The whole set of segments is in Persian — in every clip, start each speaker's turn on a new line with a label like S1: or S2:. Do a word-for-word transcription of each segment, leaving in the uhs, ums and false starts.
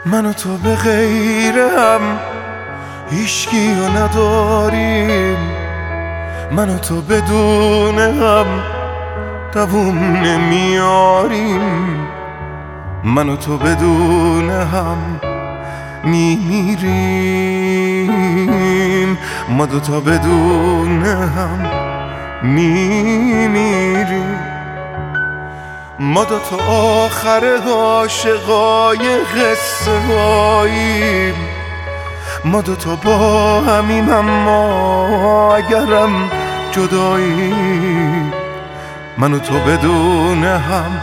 S1: من و تو به غیر هم هیچکیو نداریم، من و تو بدون هم دووم نمیاریم، من و تو بدون هم میمیریم، ما دوتا بدون هم میمیریم، ما دوتا آخر عاشقای قصه هاییم، ما دوتا با همیم اما اگرم جداییم، من و تو بدون هم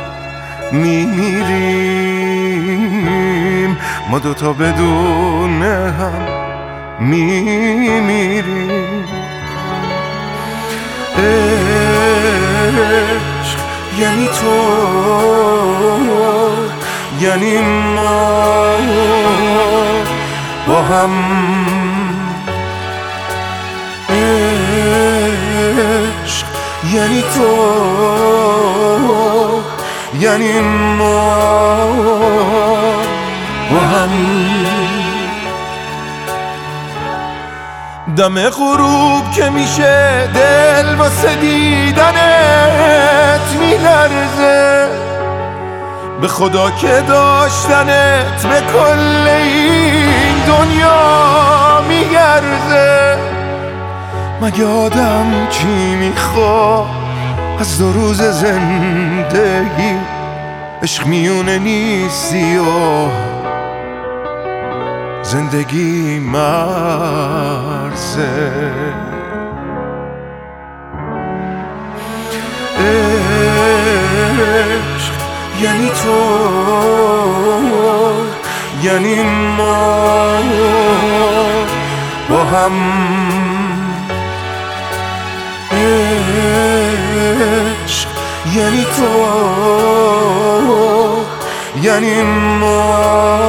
S1: میمیریم، ما دوتا بدون هم میمیریم. عشق یعنی تو، یعنی ما با هم، عشق یعنی تو، یعنی ما با هم. دم غروب که میشه دل واسه دیدنت میلرزه، به خدا که داشتنت به کل این دنیا میگرزه. مگه آدم چی میخواد از دو روز زندگی؟ عشق میونه نیستی و زندگی مرزه. عشق یعنی تو، یعنی ما با هم، عشق یعنی تو، یعنی ما